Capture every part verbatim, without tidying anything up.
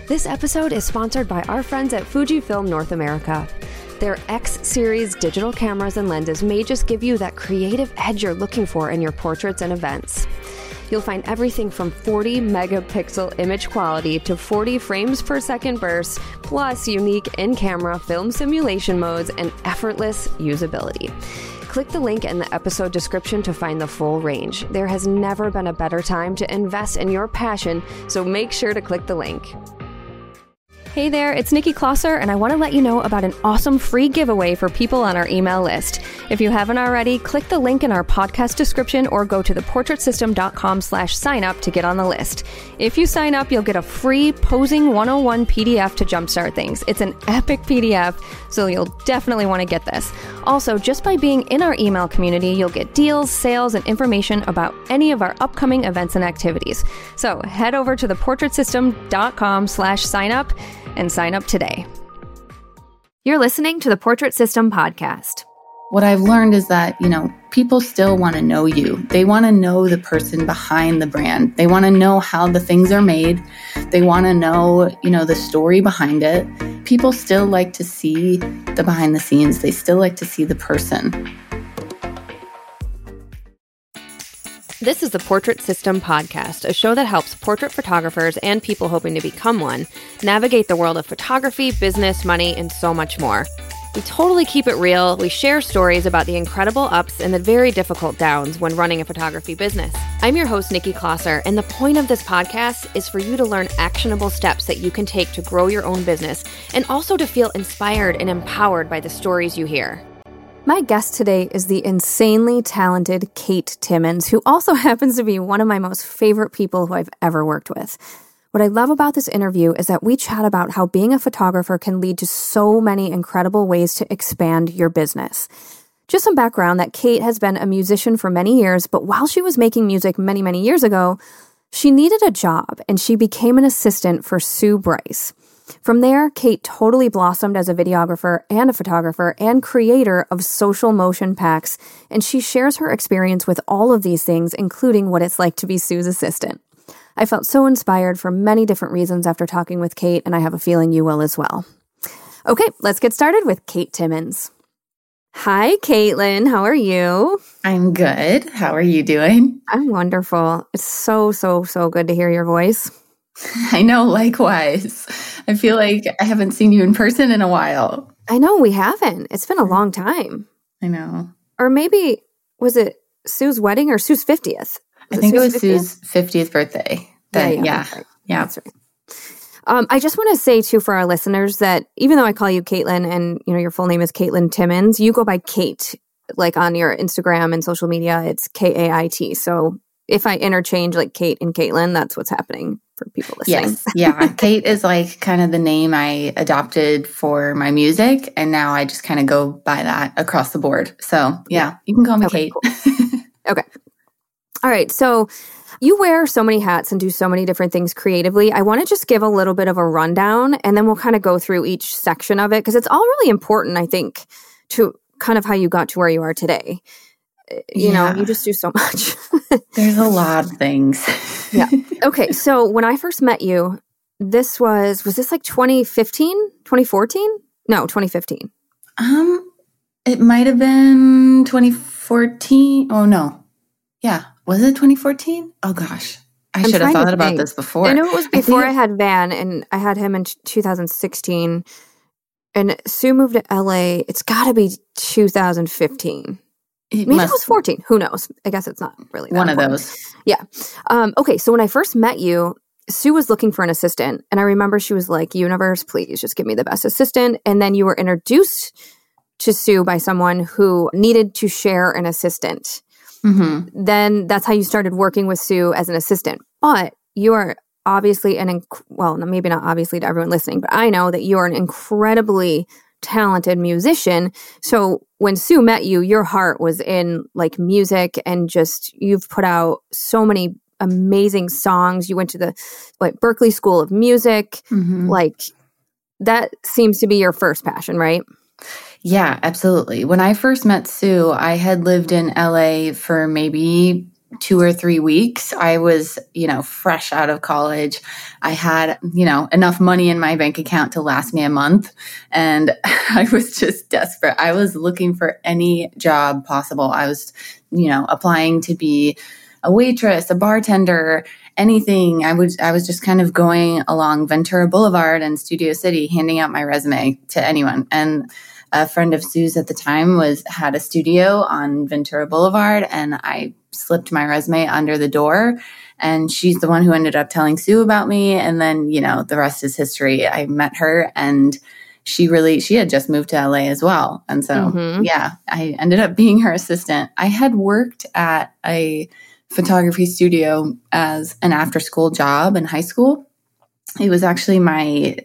This episode is sponsored by our friends at Fujifilm North America. Their X-Series digital cameras and lenses may just give you that creative edge you're looking for in your portraits and events. You'll find everything from forty megapixel image quality to forty frames per second bursts, plus unique in-camera film simulation modes and effortless usability. Click the link in the episode description to find the full range. There has never been a better time to invest in your passion, so make sure to click the link. Hey there, it's Nikki Klosser, and I want to let you know about an awesome free giveaway for people on our email list. If you haven't already, click the link in our podcast description or go to theportraitsystem.com slash sign up to get on the list. If you sign up, you'll get a free Posing one oh one P D F to jumpstart things. It's an epic P D F, so you'll definitely want to get this. Also, just by being in our email community, you'll get deals, sales, and information about any of our upcoming events and activities. So head over to theportraitsystem.com slash sign up and sign up today. You're listening to the Portrait System podcast. What I've learned is that, you know, people still want to know you. They want to know the person behind the brand. They want to know how the things are made. They want to know, you know, the story behind it. People still like to see the behind the scenes. They still like to see the person. This is the Portrait System podcast, a show that helps portrait photographers and people hoping to become one navigate the world of photography, business, money, and so much more. We totally keep it real. We share stories about the incredible ups and the very difficult downs when running a photography business. I'm your host, Nikki Klosser, and the point of this podcast is for you to learn actionable steps that you can take to grow your own business and also to feel inspired and empowered by the stories you hear. My guest today is the insanely talented Kate Timmons, who also happens to be one of my most favorite people who I've ever worked with. What I love about this interview is that we chat about how being a photographer can lead to so many incredible ways to expand your business. Just some background that Kate has been a musician for many years, but while she was making music many, many years ago, she needed a job and she became an assistant for Sue Bryce. From there, Kate totally blossomed as a videographer and a photographer and creator of social motion packs, and she shares her experience with all of these things, including what it's like to be Sue's assistant. I felt so inspired for many different reasons after talking with Kate, and I have a feeling you will as well. Okay, let's get started with Kate Timmons. Hi, Caitlin. How are you? I'm good. How are you doing? I'm wonderful. It's so, so, so good to hear your voice. I know, likewise. I feel like I haven't seen you in person in a while. I know, we haven't. It's been a long time. I know. Or maybe, was it Sue's wedding or Sue's fiftieth? Was I think it, it was fiftieth? Sue's fiftieth birthday. That, yeah, yeah. Yeah. That's right. Yeah. That's right. Um, I just want to say, too, for our listeners that even though I call you Caitlin and, you know, your full name is Caitlin Timmons, you go by Kate. Like on your Instagram and social media, it's K A I T. So if I interchange like Kate and Caitlin, that's what's happening for people listening. Yes. Yeah. Kate is like kind of the name I adopted for my music. And now I just kind of go by that across the board. So yeah, you can call me okay, Kate. Cool. Okay. All right. So you wear so many hats and do so many different things creatively. I want to just give a little bit of a rundown and then we'll kind of go through each section of it because it's all really important, I think, to kind of how you got to where you are today. You yeah. know, you just do so much. There's a lot of things. Yeah. Okay. So when I first met you, this was, was this like twenty fifteen, twenty fourteen? No, twenty fifteen. Um, it might have been twenty fourteen. Oh, no. Yeah. Was it twenty fourteen? Oh, gosh. I I'm should have thought about this before. I know it was before I, I had Van, and I had him in two thousand sixteen. And Sue moved to L A. It's got to be two thousand fifteen. It Maybe must, it was fourteen. Who knows? I guess it's not really that one important. Of those. Yeah. Um, okay. So when I first met you, Sue was looking for an assistant. And I remember she was like, universe, please just give me the best assistant. And then you were introduced to Sue by someone who needed to share an assistant. Mm-hmm. Then that's how you started working with Sue as an assistant. But you are obviously an, inc- well, maybe not obviously to everyone listening, but I know that you are an incredibly talented musician. So when Sue met you, your heart was in like music and just you've put out so many amazing songs. You went to the like Berklee School of Music. Mm-hmm. Like that seems to be your first passion, right? Yeah, absolutely. When I first met Sue, I had lived in L A for maybe two or three weeks. I was, you know, fresh out of college. I had, you know, enough money in my bank account to last me a month. And I was just desperate. I was looking for any job possible. I was, you know, applying to be a waitress, a bartender, anything. I would, I was just kind of going along Ventura Boulevard and Studio City, handing out my resume to anyone. And a friend of Sue's at the time was, had a studio on Ventura Boulevard, and I slipped my resume under the door, and she's the one who ended up telling Sue about me. And then, you know, the rest is history. I met her, and she really, she had just moved to L A as well. And so, mm-hmm. yeah, I ended up being her assistant. I had worked at a photography studio as an after-school job in high school. It was actually my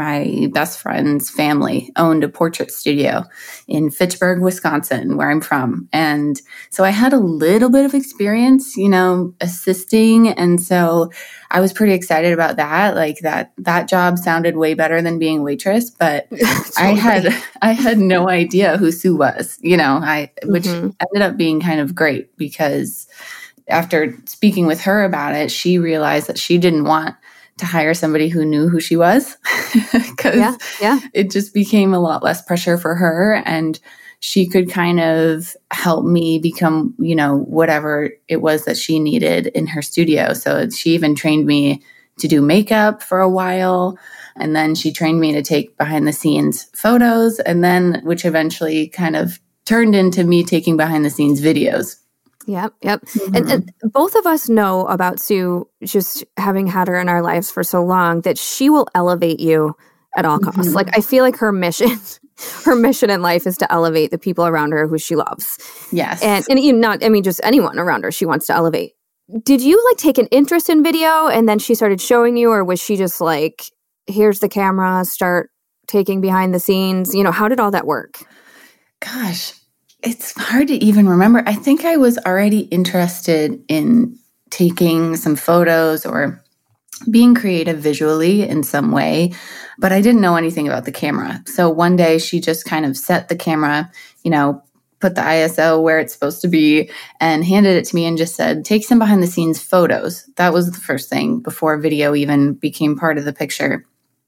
my best friend's family owned a portrait studio in Fitchburg, Wisconsin, where I'm from. And so I had a little bit of experience, you know, assisting. And so I was pretty excited about that. Like that that job sounded way better than being a waitress, but I had I had no idea who Sue was, you know, I which mm-hmm. ended up being kind of great, because after speaking with her about it, she realized that she didn't want to hire somebody who knew who she was, because yeah, yeah. it just became a lot less pressure for her, and she could kind of help me become, you know, whatever it was that she needed in her studio. So she even trained me to do makeup for a while, and then she trained me to take behind the scenes photos, and then which eventually kind of turned into me taking behind the scenes videos. Yep, yep. Mm-hmm. And, and both of us know about Sue, just having had her in our lives for so long, that she will elevate you at all costs. Mm-hmm. Like, I feel like her mission, her mission in life is to elevate the people around her who she loves. Yes. And, and even not, I mean, just anyone around her she wants to elevate. Did you like take an interest in video and then she started showing you, or was she just like, here's the camera, start taking behind the scenes? You know, how did all that work? Gosh. It's hard to even remember. I think I was already interested in taking some photos or being creative visually in some way, but I didn't know anything about the camera. So one day she just kind of set the camera, you know, put the I S O where it's supposed to be, and handed it to me and just said, take some behind the scenes photos. That was the first thing before video even became part of the picture.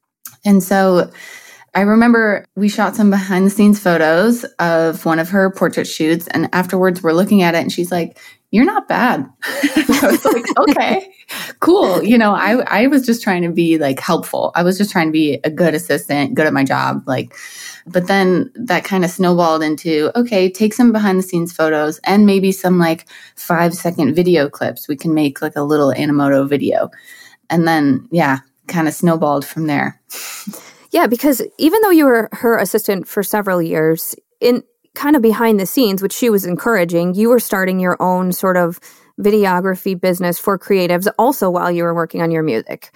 And so I remember we shot some behind the scenes photos of one of her portrait shoots, and afterwards we're looking at it and she's like, you're not bad. I was like, okay, cool. You know, I, I was just trying to be like helpful. I was just trying to be a good assistant, good at my job. Like, but then that kind of snowballed into, okay, take some behind the scenes photos and maybe some like five second video clips. We can make like a little Animoto video. And then, yeah, kind of snowballed from there. Yeah, because even though you were her assistant for several years, in kind of behind the scenes, which she was encouraging, you were starting your own sort of videography business for creatives also while you were working on your music.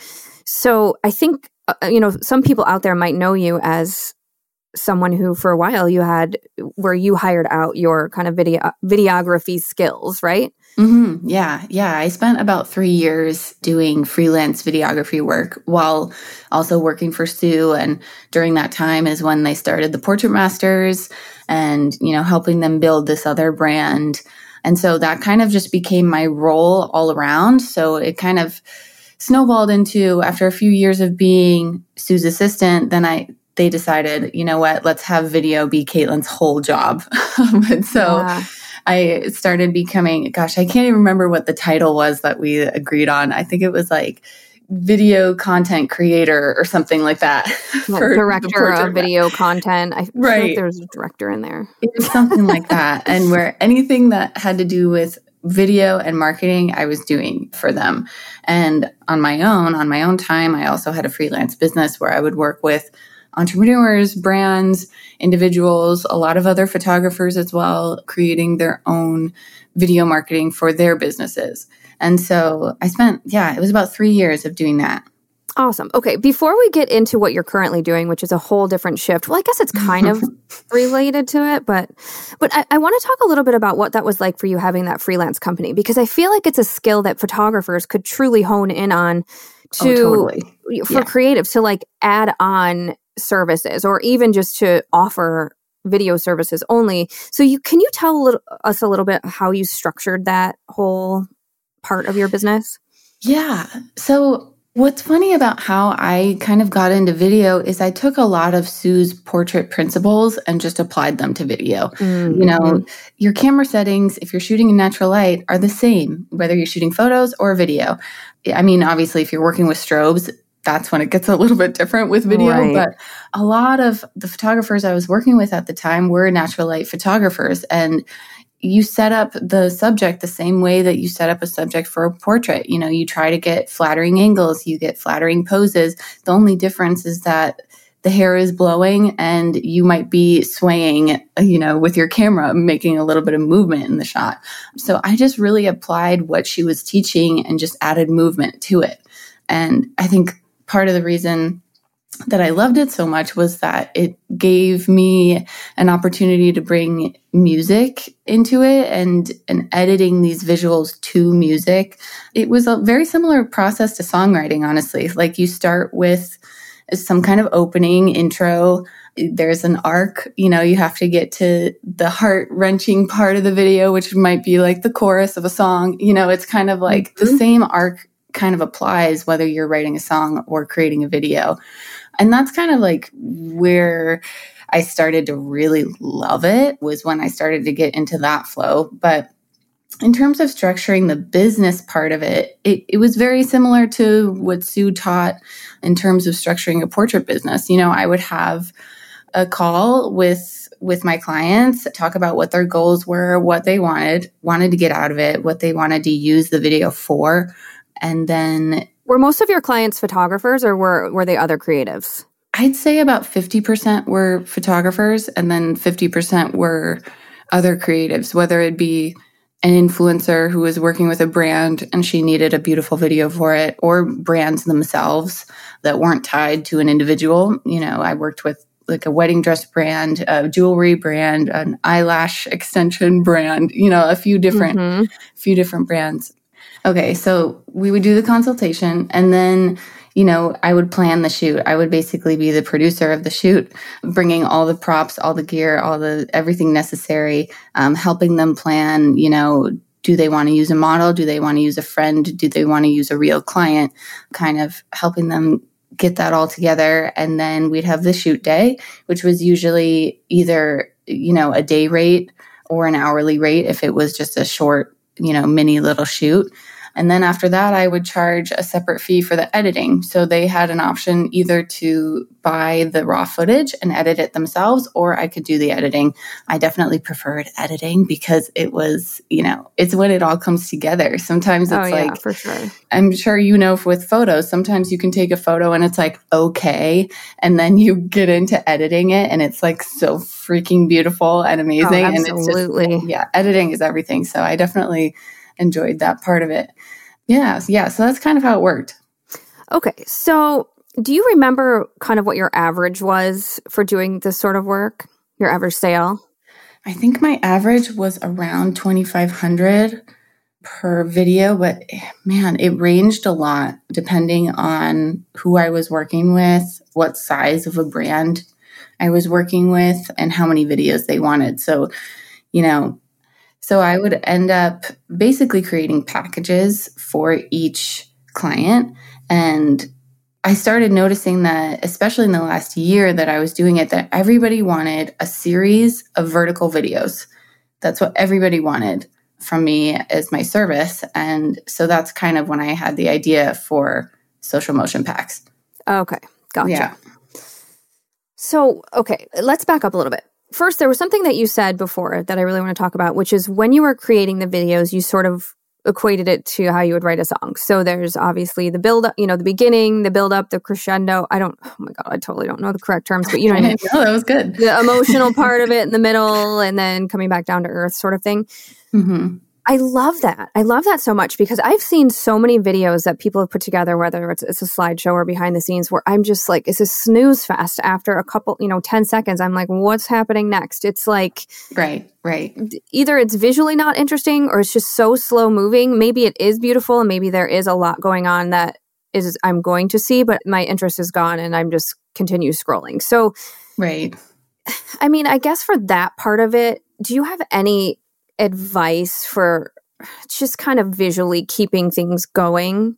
So I think, uh, you know, some people out there might know you as someone who for a while you had, where you hired out your kind of video videography skills, right? Mm-hmm. Yeah. Yeah. I spent about three years doing freelance videography work while also working for Sue. And during that time is when they started the Portrait Masters and, you know, helping them build this other brand. And so that kind of just became my role all around. So it kind of snowballed into, after a few years of being Sue's assistant, then I, they decided, you know what, let's have video be Caitlin's whole job. And so yeah. I started becoming, gosh, I can't even remember what the title was that we agreed on. I think it was like video content creator or something like that. Yeah, director of video content. I feel right. like there was a director in there. It was something like that. And where anything that had to do with video and marketing, I was doing for them. And on my own, on my own time, I also had a freelance business where I would work with entrepreneurs, brands, individuals, a lot of other photographers as well, creating their own video marketing for their businesses. And so I spent, yeah, it was about three years of doing that. Awesome. Okay. Before we get into what you're currently doing, which is a whole different shift, well, I guess it's kind of related to it, but but I, I want to talk a little bit about what that was like for you having that freelance company, because I feel like it's a skill that photographers could truly hone in on to oh, totally. for yeah. creatives to like add on services, or even just to offer video services only. So you can you tell a little, us a little bit how you structured that whole part of your business? Yeah. So what's funny about how I kind of got into video is I took a lot of Sue's portrait principles and just applied them to video. Mm-hmm. You know, your camera settings, if you're shooting in natural light, are the same, whether you're shooting photos or video. I mean, obviously, if you're working with strobes, that's when it gets a little bit different with video. Right. But a lot of the photographers I was working with at the time were natural light photographers. And you set up the subject the same way that you set up a subject for a portrait. You know, you try to get flattering angles, you get flattering poses. The only difference is that the hair is blowing and you might be swaying, you know, with your camera, making a little bit of movement in the shot. So I just really applied what she was teaching and just added movement to it. And I think part of the reason that I loved it so much was that it gave me an opportunity to bring music into it and, and editing these visuals to music. It was a very similar process to songwriting, honestly. Like you start with some kind of opening intro. There's an arc, you know, you have to get to the heart-wrenching part of the video, which might be like the chorus of a song. You know, it's kind of like mm-hmm. the same arc kind of applies whether you're writing a song or creating a video. And that's kind of like where I started to really love it, was when I started to get into that flow. But in terms of structuring the business part of it, it, it was very similar to what Sue taught in terms of structuring a portrait business. You know, I would have a call with with my clients, talk about what their goals were, what they wanted, wanted to get out of it, what they wanted to use the video for. And then... Were most of your clients photographers, or were, were they other creatives? I'd say about fifty percent were photographers, and then fifty percent were other creatives, whether it be an influencer who was working with a brand and she needed a beautiful video for it, or brands themselves that weren't tied to an individual. You know, I worked with like a wedding dress brand, a jewelry brand, an eyelash extension brand, you know, a few different, mm-hmm. few different brands. Okay, so we would do the consultation, and then, you know, I would plan the shoot. I would basically be the producer of the shoot, bringing all the props, all the gear, all the everything necessary, um, helping them plan, you know, do they want to use a model? Do they want to use a friend? Do they want to use a real client? Kind of helping them get that all together. And then we'd have the shoot day, which was usually either, you know, a day rate or an hourly rate if it was just a short, you know, mini little shoot. And then after that, I would charge a separate fee for the editing. So they had an option either to buy the raw footage and edit it themselves, or I could do the editing. I definitely preferred editing because it was, you know, it's when it all comes together. Sometimes it's oh, yeah, like, for sure. I'm sure you know with photos, sometimes you can take a photo and it's like, okay. And then you get into editing it and it's like so freaking beautiful and amazing. Oh, absolutely. And it's just, yeah, editing is everything. So I definitely enjoyed that part of it. Yeah. Yeah. So that's kind of how it worked. Okay. So do you remember kind of what your average was for doing this sort of work? Your average sale? I think my average was around twenty-five hundred per video, but man, it ranged a lot depending on who I was working with, what size of a brand I was working with, and how many videos they wanted. So, you know, So I would end up basically creating packages for each client. And I started noticing that, especially in the last year that I was doing it, that everybody wanted a series of vertical videos. That's what everybody wanted from me as my service. And so that's kind of when I had the idea for Social Motion Packs. Okay, gotcha. Yeah. So, okay, let's back up a little bit. First, there was something that you said before that I really want to talk about, which is when you were creating the videos, you sort of equated it to how you would write a song. So there's obviously the build up, you know, the beginning, the build up, the crescendo. I don't, oh my God, I totally don't know the correct terms, but you know what I mean? No, that was good. The emotional part of it in the middle and then coming back down to earth sort of thing. Mm-hmm. I love that. I love that so much because I've seen so many videos that people have put together, whether it's, it's a slideshow or behind the scenes, where I'm just like, it's a snooze fest. After a couple, you know, ten seconds, I'm like, what's happening next? It's like, right, right. Either it's visually not interesting or it's just so slow moving. Maybe it is beautiful and maybe there is a lot going on that is I'm going to see, but my interest is gone and I'm just continue scrolling. So, right. I mean, I guess for that part of it, do you have any advice for just kind of visually keeping things going.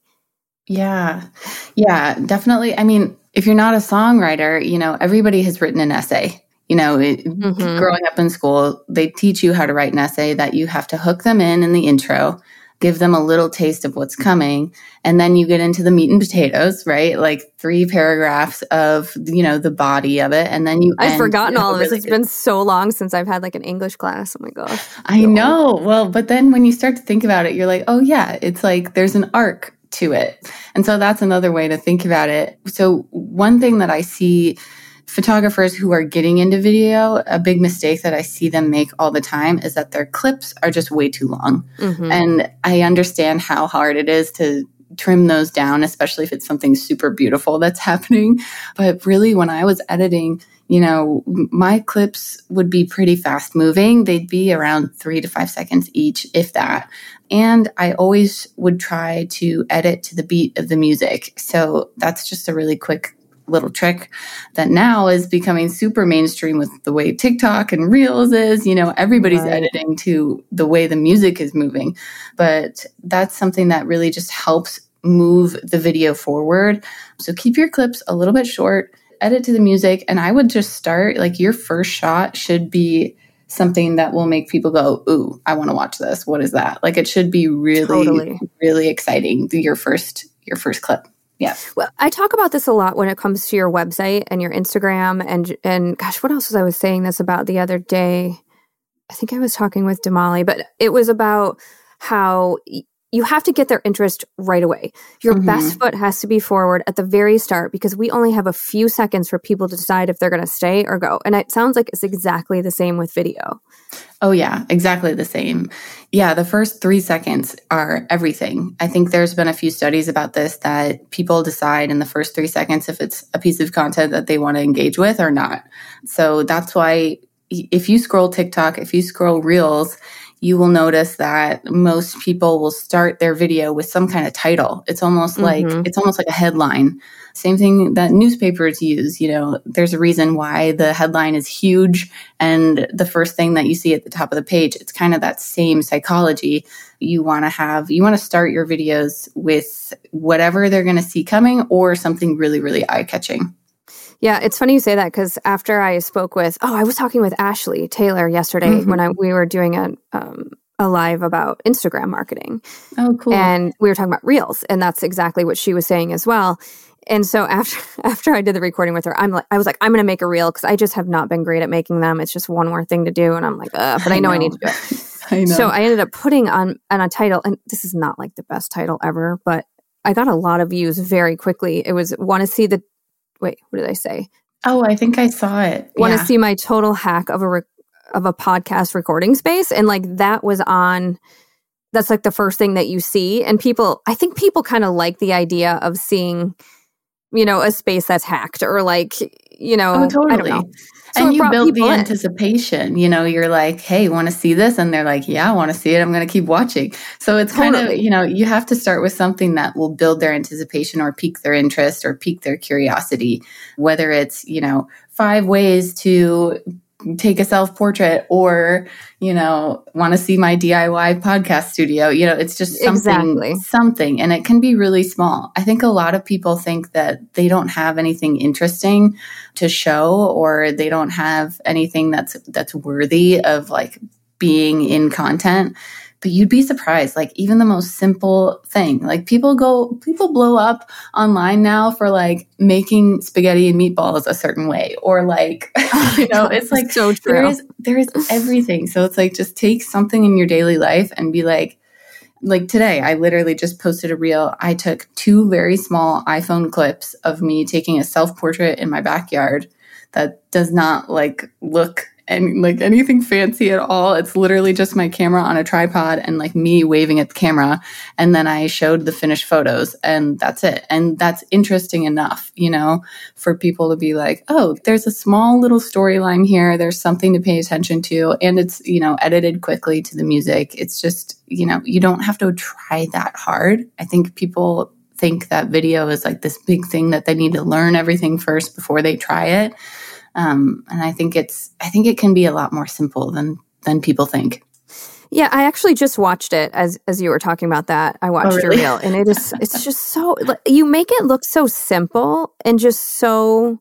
Yeah. Yeah, definitely. I mean, if you're not a songwriter, you know, everybody has written an essay. You know, it, mm-hmm. growing up in school, they teach you how to write an essay that you have to hook them in in the intro, give them a little taste of what's coming, and then you get into the meat and potatoes, right? Like three paragraphs of, you know, the body of it, and then you I've end, forgotten you know, all of this. really It's been so long since I've had like an English class. Oh my gosh. I know. Well, but then when you start to think about it, you're like, oh yeah, it's like there's an arc to it. And so that's another way to think about it. So one thing that I see photographers who are getting into video, a big mistake that I see them make all the time is that their clips are just way too long. Mm-hmm. And I understand how hard it is to trim those down, especially if it's something super beautiful that's happening. But really, when I was editing, you know, my clips would be pretty fast moving. They'd be around three to five seconds each, if that. And I always would try to edit to the beat of the music. So that's just a really quick little trick that now is becoming super mainstream with the way TikTok and Reels is. You know, everybody's right. editing to the way the music is moving. But that's something that really just helps move the video forward. So keep your clips a little bit short, edit to the music, and I would just start, like, your first shot should be something that will make people go, ooh, I want to watch this. What is that? Like, it should be really, totally. really exciting. Your first, your first clip. Yeah. Well, I talk about this a lot when it comes to your website and your Instagram and, and gosh, what else was I was saying this about the other day? I think I was talking with Damali, but it was about how y- you have to get their interest right away. Your mm-hmm. best foot has to be forward at the very start because we only have a few seconds for people to decide if they're going to stay or go. And it sounds like it's exactly the same with video. Oh, yeah, exactly the same. Yeah, the first three seconds are everything. I think there's been a few studies about this that people decide in the first three seconds if it's a piece of content that they want to engage with or not. So that's why if you scroll TikTok, if you scroll Reels, you will notice that most people will start their video with some kind of title. It's almost mm-hmm. like it's almost like a headline. Same thing that newspapers use. You know, there's a reason why the headline is huge and the first thing that you see at the top of the page. It's kind of that same psychology. You want to have, you want to start your videos with whatever they're going to see coming or something really, really eye-catching. Yeah, it's funny you say that because after I spoke with, oh, I was talking with Ashley Taylor yesterday mm-hmm. when I we were doing a um, a live about Instagram marketing. Oh, cool. And we were talking about Reels, and that's exactly what she was saying as well. And so after after I did the recording with her, I'm like, I was like, I'm going to make a reel because I just have not been great at making them. It's just one more thing to do, and I'm like, uh, but I know I, know. I need to do it. I know. So I ended up putting on on a title, and this is not like the best title ever, but I got a lot of views very quickly. It was want to see the. Wait, what did I say? Oh, I think I saw it. Want to yeah. see my total hack of a re- of a podcast recording space, and like that was on. That's like the first thing that you see, and people. I think people kind of like the idea of seeing, you know, a space that's hacked or like, you know, oh, totally. I don't know. So and you build the in. anticipation. You know, you're like, hey, want to see this? And they're like, yeah, I want to see it. I'm going to keep watching. So it's totally. kind of, you know, you have to start with something that will build their anticipation or pique their interest or pique their curiosity, whether it's, you know, five ways to take a self-portrait or, you know, want to see my D I Y podcast studio. You know, it's just something, exactly. something, and it can be really small. I think a lot of people think that they don't have anything interesting to show or they don't have anything that's, that's worthy of like being in content. But you'd be surprised, like even the most simple thing, like people go, people blow up online now for like making spaghetti and meatballs a certain way, or like, you know, it's like, so true. there is, there is everything. So it's like, just take something in your daily life and be like, like today, I literally just posted a reel. I took two very small iPhone clips of me taking a self-portrait in my backyard that does not like look and like anything fancy at all. It's literally just my camera on a tripod and like me waving at the camera. And then I showed the finished photos and that's it. And that's interesting enough, you know, for people to be like, oh, there's a small little storyline here. There's something to pay attention to. And it's, you know, edited quickly to the music. It's just, you know, you don't have to try that hard. I think people think that video is like this big thing that they need to learn everything first before they try it. Um, and I think it's, I think it can be a lot more simple than, than people think. Yeah, I actually just watched it as as you were talking about that. I watched Oh, really? your reel, and it is it's just so like, you make it look so simple and just so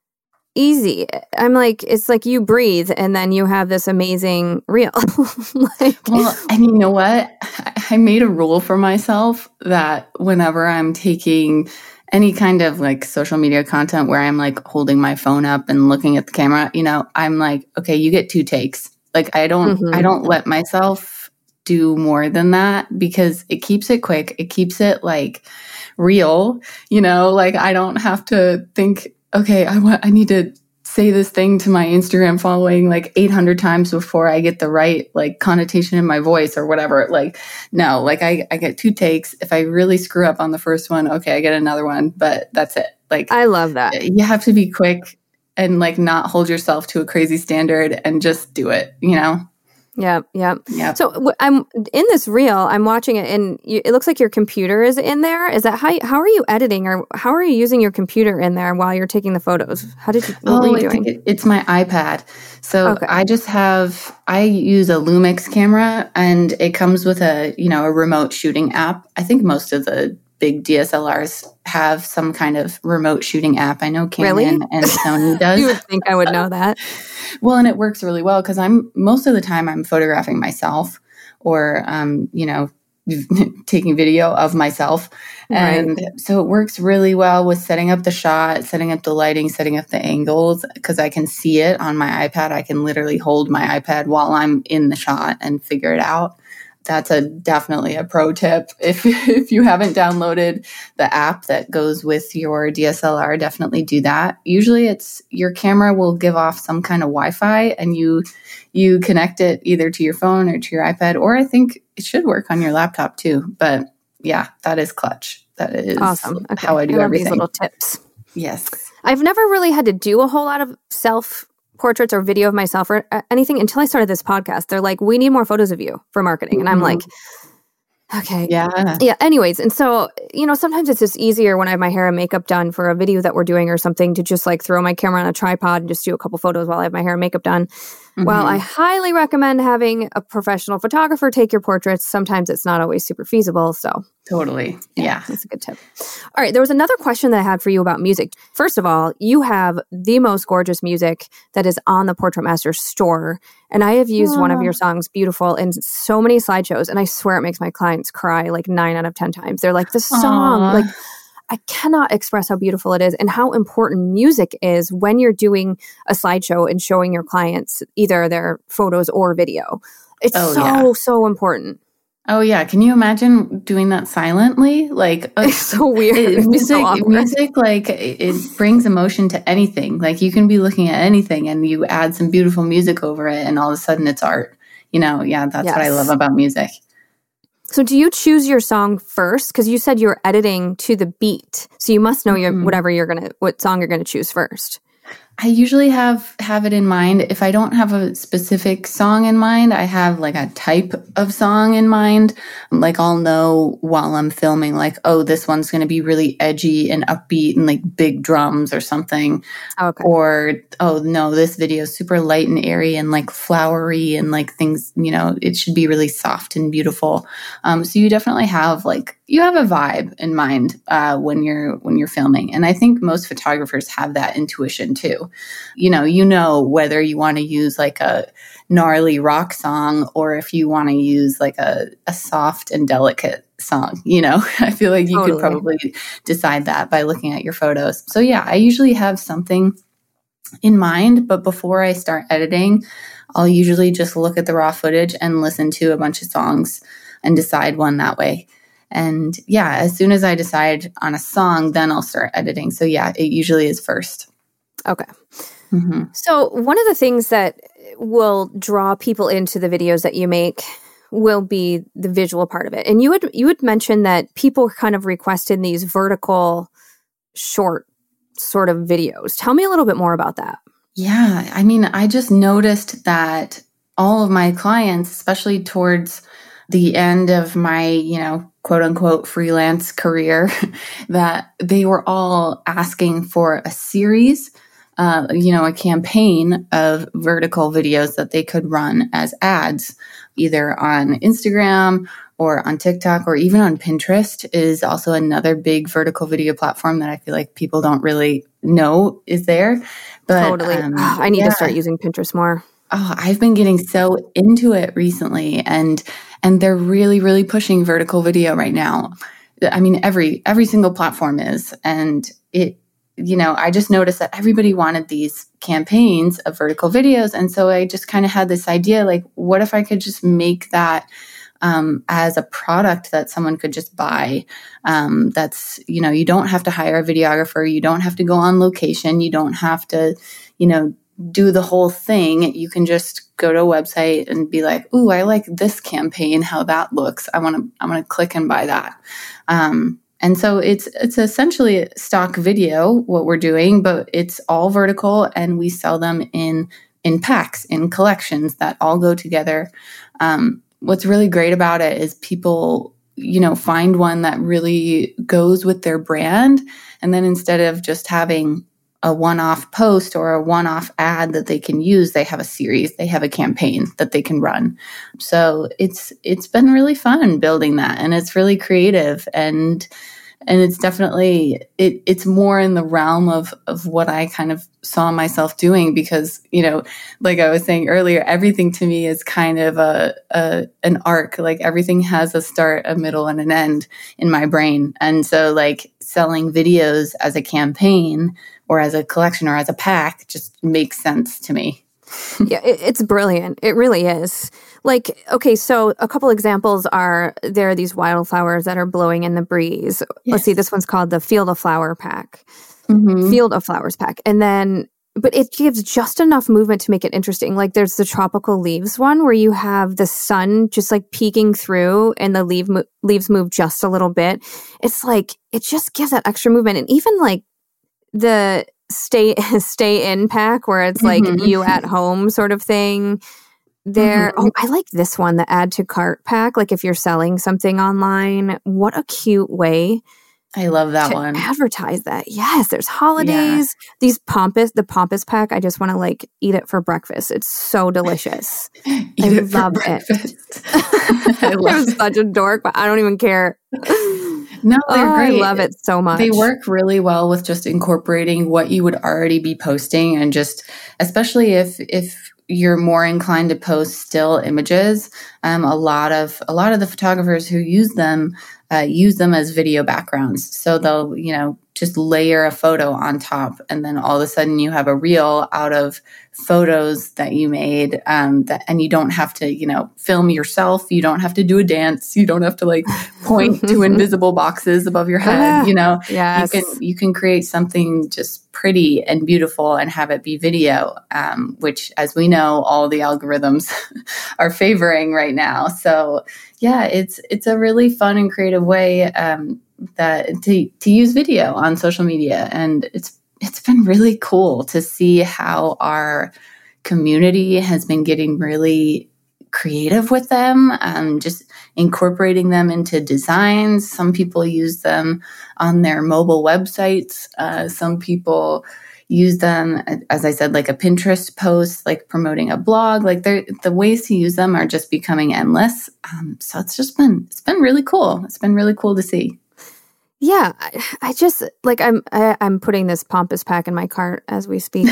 easy. I'm like, it's like you breathe and then you have this amazing reel. like, Well, and you know what? I made a rule for myself that whenever I'm taking any kind of like social media content where I'm like holding my phone up and looking at the camera, you know, I'm like, okay, you get two takes. Like I don't, mm-hmm. I don't let myself do more than that because it keeps it quick. It keeps it like real, you know, like I don't have to think, okay, I want, I need to say this thing to my Instagram following like eight hundred times before I get the right like connotation in my voice or whatever. Like, no, like I, I get two takes. If I really screw up on the first one, okay, I get another one, but that's it. Like, I love that. You have to be quick and like not hold yourself to a crazy standard and just do it, you know? Yeah, yeah. Yep. So w- I'm in this reel. I'm watching it, and you, it looks like your computer is in there. Is that how? How are you editing, or how are you using your computer in there while you're taking the photos? How did you? What oh, were you I doing? think it, it's my iPad. So Okay. I just have. I use a Lumix camera, and it comes with a you know a remote shooting app. I think most of the big D S L Rs have some kind of remote shooting app. I know Canon Really? and Sony does. You would think I would know that. Well, and it works really well because I'm most of the time I'm photographing myself or, um, you know, taking video of myself. And Right. so it works really well with setting up the shot, setting up the lighting, setting up the angles because I can see it on my iPad. I can literally hold my iPad while I'm in the shot and figure it out. That's a definitely a pro tip. If if you haven't downloaded the app that goes with your D S L R, definitely do that. Usually it's your camera will give off some kind of Wi-Fi and you you connect it either to your phone or to your iPad, or I think it should work on your laptop too. But yeah, that is clutch. That is Awesome. Okay. how I do I love everything. these little tips. Yes. I've never really had to do a whole lot of self portraits or video of myself or anything until I started this podcast. They're like, we need more photos of you for marketing. And I'm Mhm. like, okay. Yeah. Yeah. Anyways. And so, you know, sometimes it's just easier when I have my hair and makeup done for a video that we're doing or something to just like throw my camera on a tripod and just do a couple photos while I have my hair and makeup done. Mhm. Well, I highly recommend having a professional photographer take your portraits. Sometimes it's not always super feasible. So Totally. Yeah. that's a good tip. All right. There was another question that I had for you about music. First of all, you have the most gorgeous music that is on the Portrait Master store. And I have used one of your songs, Beautiful, in so many slideshows. And I swear it makes my clients cry like nine out of ten times. They're like, the song, Aw. like, I cannot express how beautiful it is and how important music is when you're doing a slideshow and showing your clients either their photos or video. It's Oh, so, yeah. so important. Oh yeah, can you imagine doing that silently? Like uh, It's so weird. it- It'd be so music, awkward. music, like it, it brings emotion to anything. Like you can be looking at anything, and you add some beautiful music over it, and all of a sudden it's art. You know, yeah, that's what I Yes. love about music. So do you choose your song first? Because you said you were editing to the beat. So you must know your Mhm. whatever you're gonna what song you're gonna choose first. I usually have have it in mind. If I don't have a specific song in mind, I have like a type of song in mind. Like I'll know while I'm filming, like, oh, this one's going to be really edgy and upbeat and like big drums or something. Okay. Or, oh no, this video is super light and airy and like flowery and like things, you know, it should be really soft and beautiful. Um, so you definitely have like, you have a vibe in mind uh, when you're when you're filming. And I think most photographers have that intuition too. You know, you know whether you want to use like a gnarly rock song or if you want to use like a, a soft and delicate song. You know, I feel like you Totally. could probably decide that by looking at your photos. So yeah, I usually have something in mind, but before I start editing, I'll usually just look at the raw footage and listen to a bunch of songs and decide one that way. And yeah, as soon as I decide on a song, then I'll start editing. So yeah, it usually is first. Okay. Mm-hmm. So one of the things that will draw people into the videos that you make will be the visual part of it. And you had you had mentioned that people kind of requested these vertical short sort of videos. Tell me a little bit more about that. Yeah, I mean, I just noticed that all of my clients, especially towards the end of my, you know, quote unquote freelance career, that they were all asking for a series uh, you know, a campaign of vertical videos that they could run as ads, either on Instagram or on TikTok or even on Pinterest is also another big vertical video platform that I feel like people don't really know is there. But Totally. um, Oh, I need yeah. to start using Pinterest more. Oh, I've been getting so into it recently, and and they're really, really pushing vertical video right now. I mean, every every single platform is, and it, you know, I just noticed that everybody wanted these campaigns of vertical videos, and so I just kind of had this idea, like, what if I could just make that um, as a product that someone could just buy? Um, that's, you know, you don't have to hire a videographer, you don't have to go on location, you don't have to, you know, do the whole thing. You can just go to a website and be like, "Ooh, I like this campaign, how that looks. I want to, I want to click and buy that." Um, and so it's it's essentially stock video what we're doing, but it's all vertical, and we sell them in in packs, in collections that all go together. Um, what's really great about it is people, you know, find one that really goes with their brand, and then instead of just having a one-off post or a one-off ad that they can use, they have a series, they have a campaign that they can run. So it's it's been really fun building that, and it's really creative, and and it's definitely it it's more in the realm of of what I kind of saw myself doing, because, you know, like I was saying earlier, everything to me is kind of a, a an arc. Like everything has a start, a middle, and an end in my brain. And so like selling videos as a campaign or as a collection or as a pack just makes sense to me. Yeah, it, it's brilliant. It really is. Like, okay, so a couple examples are, there are these wildflowers that are blowing in the breeze. Yes. Let's see, this one's called the Field of Flower pack. Mm-hmm. Field of Flowers pack. And then, but it gives just enough movement to make it interesting. Like there's the Tropical Leaves one where you have the sun just like peeking through and the leaf mo- leaves move just a little bit. It's like, it just gives that extra movement. And even like the stay stay in pack where it's like mm-hmm. you at home sort of thing. There, mm-hmm. oh, I like this one, the add to cart pack. Like if you're selling something online, what a cute way. I love that to one. Advertise that. Yes, there's holidays. Yeah. These Pompous, the Pompous pack, I just want to like eat it for breakfast. It's so delicious. I it love it. I love I'm such a dork, but I don't even care. No, they're oh, great. I love it so much. They work really well with just incorporating what you would already be posting, and just, especially if if you're more inclined to post still images. Um, a lot of a lot of the photographers who use them uh, use them as video backgrounds. So they'll, you know, just layer a photo on top, and then all of a sudden you have a reel out of photos that you made, um, that, and you don't have to, you know, film yourself. You don't have to do a dance. You don't have to like point to invisible boxes above your head. You know, yes. you can you can create something just pretty and beautiful and have it be video, um, which, as we know, all the algorithms are favoring right now. So yeah, it's it's a really fun and creative way um, that to to use video on social media, and it's it's been really cool to see how our community has been getting really creative with them, um, just incorporating them into designs. Some people use them on their mobile websites. Uh, some people use them, as I said, like a Pinterest post, like promoting a blog. Like the ways to use them are just becoming endless. Um, so it's just been it's been really cool. It's been really cool to see. Yeah, I, I just like I'm I, I'm putting this Pompous pack in my cart as we speak,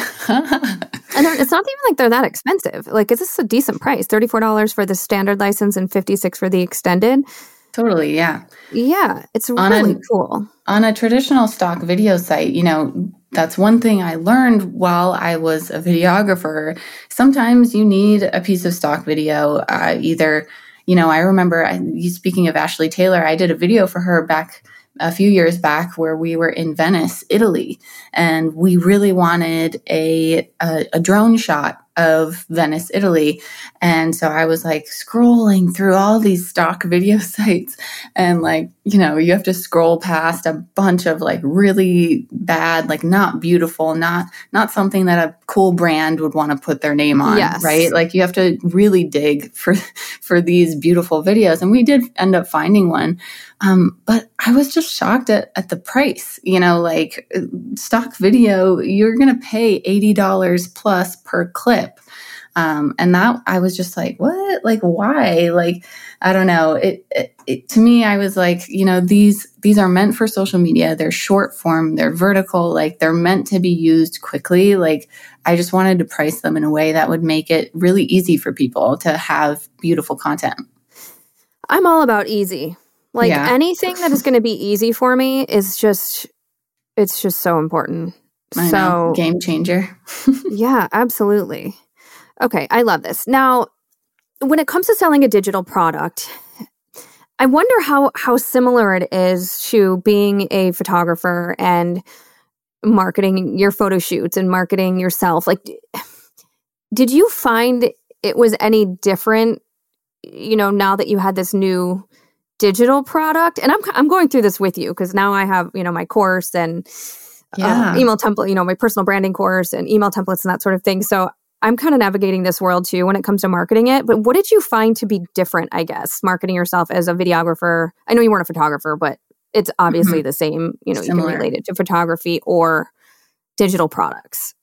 and it's not even like they're that expensive. Like, is this a decent price? thirty-four dollars for the standard license and fifty-six dollars for the extended. Totally, yeah, yeah, it's on really a, cool. On a traditional stock video site, you know, that's one thing I learned while I was a videographer. Sometimes you need a piece of stock video, uh, either, you know, I remember I, speaking of Ashley Taylor, I did a video for her back a few years back where we were in Venice, Italy, and we really wanted a, a, a drone shot of Venice, Italy. And so I was like scrolling through all these stock video sites, and like, you know, you have to scroll past a bunch of like really bad, like not beautiful, not, not something that a cool brand would want to put their name on, Yes. right? Like you have to really dig for, for these beautiful videos. And we did end up finding one. Um, but I was just shocked at, at the price, you know, like stock video, you're going to pay eighty dollars plus per clip. Um, and that I was just like, what? Like, why? Like, I don't know. It, it, it to me, I was like, you know, these, these are meant for social media. They're short form, they're vertical, like they're meant to be used quickly. Like I just wanted to price them in a way that would make it really easy for people to have beautiful content. I'm all about easy. Like Yeah. anything that is going to be easy for me is just, it's just so important. I so know. Game changer. yeah, absolutely. Okay. I love this. Now, when it comes to selling a digital product, I wonder how, how similar it is to being a photographer and marketing your photo shoots and marketing yourself. Like, did you find it was any different, you know, now that you had this new digital product? And I'm I'm going through this with you because now I have, you know, my course and Yeah. uh, email template, you know, my personal branding course and email templates and that sort of thing. So I'm kind of navigating this world too when it comes to marketing it. But what did you find to be different, I guess, marketing yourself as a videographer? I know you weren't a photographer, but it's obviously Mm-hmm. the same, you know, Similar. you can relate it to photography or digital products.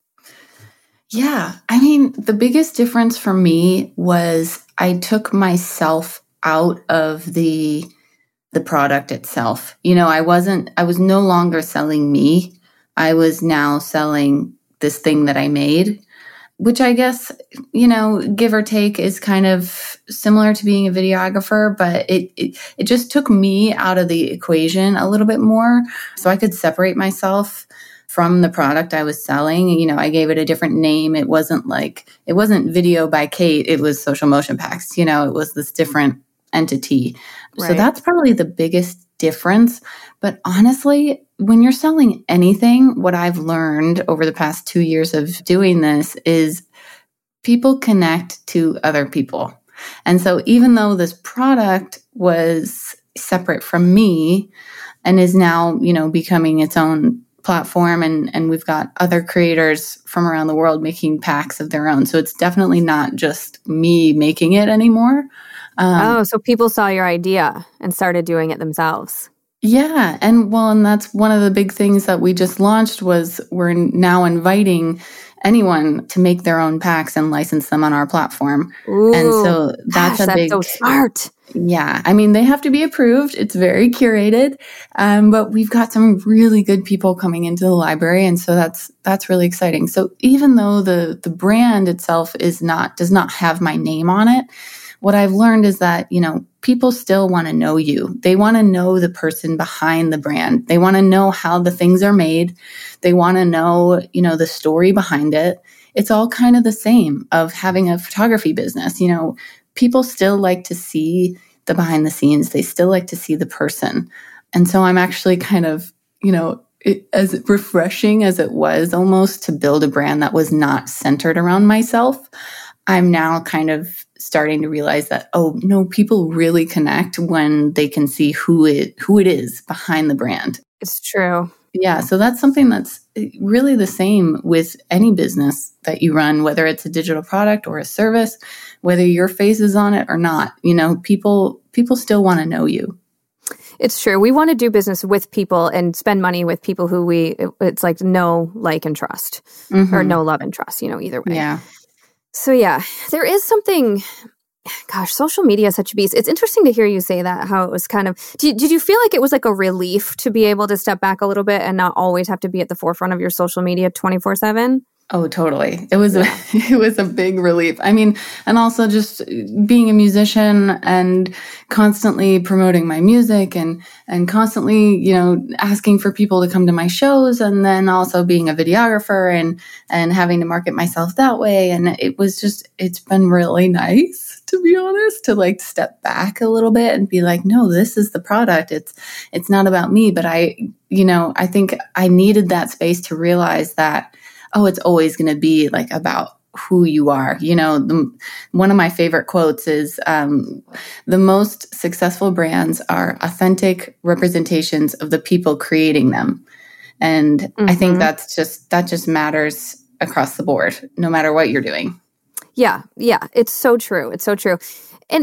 Yeah. I mean, the biggest difference for me was I took myself out of the the product itself. You know, I wasn't I was no longer selling me. I was now selling this thing that I made, which I guess, you know, give or take is kind of similar to being a videographer, but it, it it just took me out of the equation a little bit more so I could separate myself from the product I was selling. You know, I gave it a different name. It wasn't like, it wasn't Video by Kate. It was Social Motion Packs. You know, it was this different entity. Right. So that's probably the biggest difference. But honestly, when you're selling anything, what I've learned over the past two years of doing this is people connect to other people. And so even though this product was separate from me and is now, you know, becoming its own platform, and, and we've got other creators from around the world making packs of their own. So it's definitely not just me making it anymore. Um, oh, so people saw your idea and started doing it themselves. Yeah. And well, and that's one of the big things that we just launched was we're now inviting anyone to make their own packs and license them on our platform. Ooh, and so that's gosh, a that's big, so smart. Yeah. I mean, they have to be approved. It's very curated. Um, but we've got some really good people coming into the library. And so that's, that's really exciting. So even though the, the brand itself is not, does not have my name on it, what I've learned is that, you know, people still want to know you. They want to know the person behind the brand. They want to know how the things are made. They want to know, you know, the story behind it. It's all kind of the same of having a photography business. You know, people still like to see the behind the scenes. They still like to see the person. And so I'm actually kind of, you know, it, as refreshing as it was almost to build a brand that was not centered around myself, I'm now kind of starting to realize that, oh, no, people really connect when they can see who it, who it is behind the brand. It's true. Yeah. So that's something that's really the same with any business that you run, whether it's a digital product or a service, whether your face is on it or not. You know, people, people still want to know you. It's true. We want to do business with people and spend money with people who we, it's like know, like, and trust, mm-hmm. or know, love, and trust, you know, either way. Yeah. So yeah, there is something, gosh, social media is such a beast. It's interesting to hear you say that, how it was kind of, did, did you feel like it was like a relief to be able to step back a little bit and not always have to be at the forefront of your social media twenty-four seven? Oh, totally. It was, yeah. a, it was a big relief. I mean, and also just being a musician and constantly promoting my music and, and constantly, you know, asking for people to come to my shows, and then also being a videographer and, and having to market myself that way. And it was just, it's been really nice, to be honest, to like step back a little bit and be like, no, this is the product. It's, it's not about me. But I, you know, I think I needed that space to realize that, oh, it's always going to be like about who you are. You know, the, one of my favorite quotes is, um, the most successful brands are authentic representations of the people creating them. And mm-hmm. I think that's just, that just matters across the board, no matter what you're doing. Yeah. Yeah. It's so true. It's so true. And,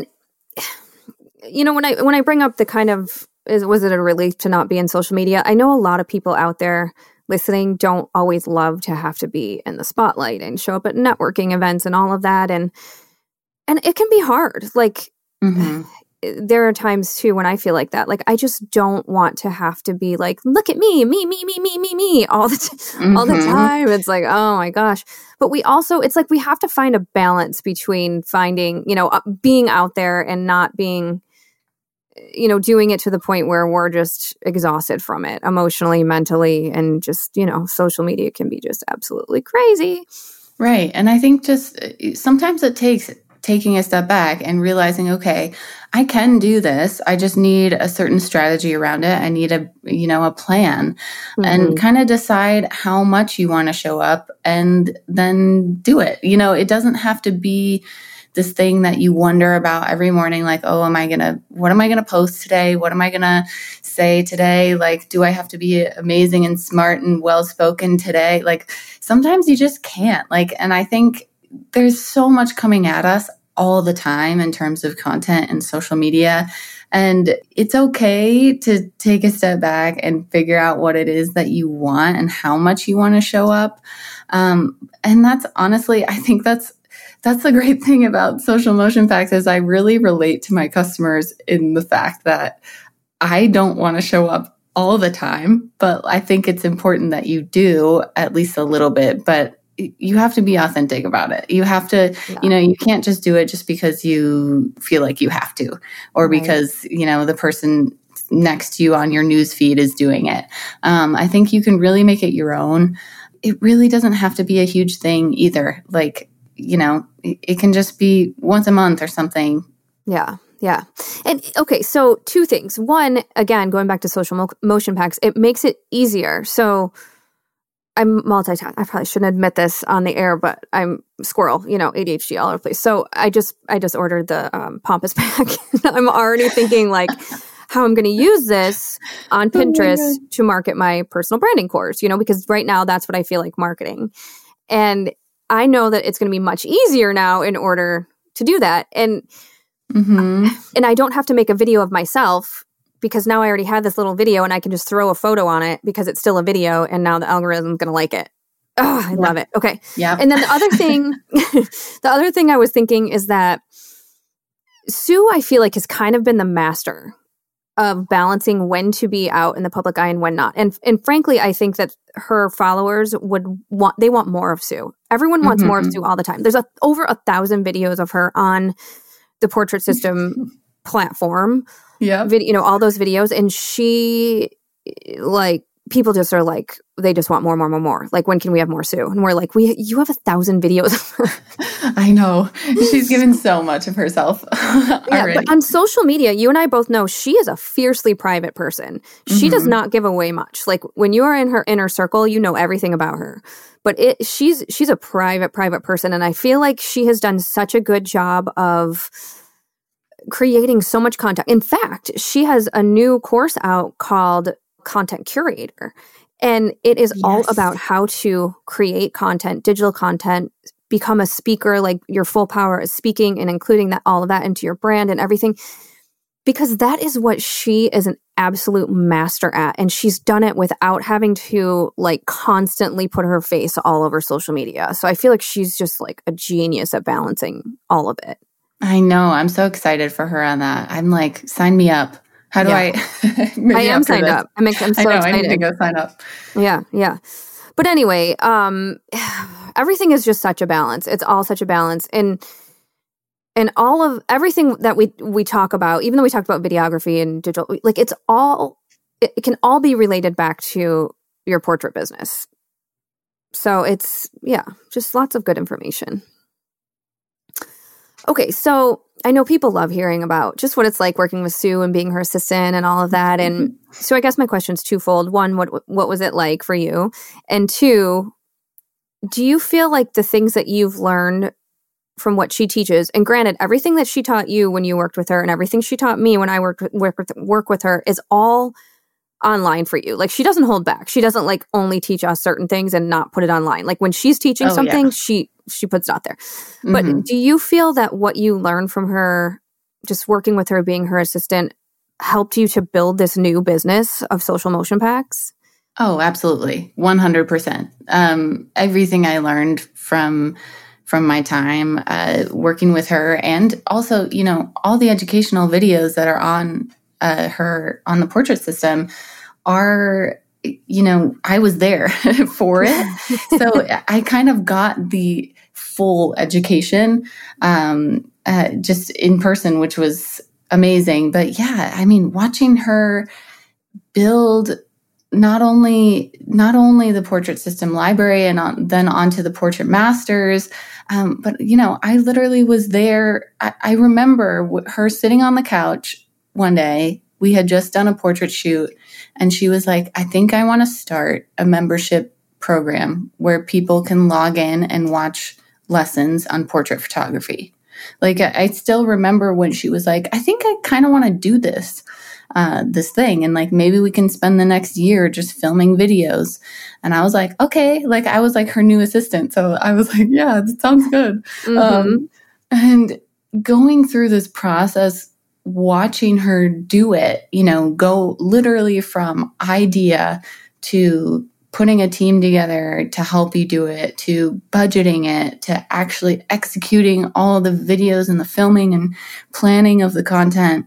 you know, when I, when I bring up the kind of, is, was it a relief to not be in social media? I know a lot of people out there listening don't always love to have to be in the spotlight and show up at networking events and all of that. And, and it can be hard. Like, mm-hmm. there are times too when I feel like that. Like, I just don't want to have to be like, look at me, me, me, me, me, me, me, all the, t- mm-hmm. all the time. It's like, oh my gosh. But we also, it's like we have to find a balance between finding, you know, being out there and not being, you know, doing it to the point where we're just exhausted from it emotionally, mentally, and just, you know, social media can be just absolutely crazy. Right. And I think just sometimes it takes taking a step back and realizing, okay, I can do this. I just need a certain strategy around it. I need a, you know, a plan mm-hmm. and kind of decide how much you want to show up and then do it. You know, it doesn't have to be this thing that you wonder about every morning, like, oh, am I going to, what am I going to post today? What am I going to say today? Like, do I have to be amazing and smart and well-spoken today? Like, sometimes you just can't. Like, and I think there's so much coming at us all the time in terms of content and social media. And it's okay to take a step back and figure out what it is that you want and how much you want to show up. Um, and that's honestly, I think that's That's the great thing about Social Motion Packs is I really relate to my customers in the fact that I don't want to show up all the time, but I think it's important that you do at least a little bit, but you have to be authentic about it. You have to, yeah. you know, you can't just do it just because you feel like you have to, or right. because, you know, the person next to you on your news feed is doing it. Um, I think you can really make it your own. It really doesn't have to be a huge thing either. Like, you know, it can just be once a month or something. Yeah. Yeah. And okay, so two things. One, again, going back to Social Mo- Motion Packs, it makes it easier. So I'm multitasking. I probably shouldn't admit this on the air, but I'm squirrel, you know, A D H D all over the place. So I just, I just ordered the um, Pompous Pack. I'm already thinking like how I'm going to use this on Pinterest oh to market my personal branding course, you know, because right now that's what I feel like marketing. And I know that it's going to be much easier now in order to do that. And mm-hmm. and I don't have to make a video of myself because now I already have this little video and I can just throw a photo on it because it's still a video and now the algorithm's going to like it. Oh, I yeah. love it. Okay. Yeah. And then the other thing, the other thing I was thinking is that Sue, I feel like, has kind of been the master of balancing when to be out in the public eye and when not. And and frankly, I think that her followers would want, they want more of Sue. Everyone wants mm-hmm. more of Sue all the time. There's a, over a thousand videos of her on the Portrait System platform. Yeah. Vid, you know, all those videos. And she, like, people just are like, they just want more, more, more, more. Like, when can we have more Sue? And we're like, we, you have a thousand videos of her. I know. She's given so much of herself yeah, already. But on social media, you and I both know she is a fiercely private person. She mm-hmm. does not give away much. Like, when you are in her inner circle, you know everything about her. But it, she's she's a private, private person. And I feel like she has done such a good job of creating so much content. In fact, she has a new course out called Content Curator. And it is yes. all about how to create content, digital content, become a speaker, like your full power of speaking and including that all of that into your brand and everything. Because that is what she is an absolute master at. And she's done it without having to like constantly put her face all over social media. So I feel like she's just like a genius at balancing all of it. I know. I'm so excited for her on that. I'm like, sign me up. How do yeah. I? I am signed this. up. I'm, I'm so I know, excited. I need to go sign up. Yeah, yeah. But anyway, um, everything is just such a balance. It's all such a balance, and and all of everything that we we talk about, even though we talked about videography and digital, like it's all it, it can all be related back to your portrait business. So it's yeah, just lots of good information. Okay, so I know people love hearing about just what it's like working with Sue and being her assistant and all of that. And so I guess my question's twofold. One, what what was it like for you? And two, do you feel like the things that you've learned from what she teaches, and granted, everything that she taught you when you worked with her and everything she taught me when I worked with, work with, work with her is all online for you. Like, she doesn't hold back. She doesn't like only teach us certain things and not put it online. Like, when she's teaching Oh, something, yeah. she she puts it out there. But Mhm. do you feel that what you learned from her, just working with her, being her assistant, helped you to build this new business of Social Motion Packs? Oh, absolutely. one hundred percent. Um, everything I learned from from my time uh, working with her, and also, you know, all the educational videos that are on uh, her on the Portrait System are, you know, I was there for it. So I kind of got the full education um, uh, just in person, which was amazing. But yeah, I mean, watching her build not only not only the Portrait System library and on, then onto the Portrait Masters, um, but you know, I literally was there. I, I remember w- her sitting on the couch one day. We had just done a portrait shoot, and she was like, "I think I want to start a membership program where people can log in and watch lessons on portrait photography." Like, I, I still remember when she was like, "I think I kind of want to do this." Uh, this thing, and like, maybe we can spend the next year just filming videos. And I was like, okay, like, I was like her new assistant. So I was like, yeah, that sounds good. Mm-hmm. Um, and going through this process, watching her do it, you know, go literally from idea to putting a team together to help you do it, to budgeting it, to actually executing all the videos and the filming and planning of the content,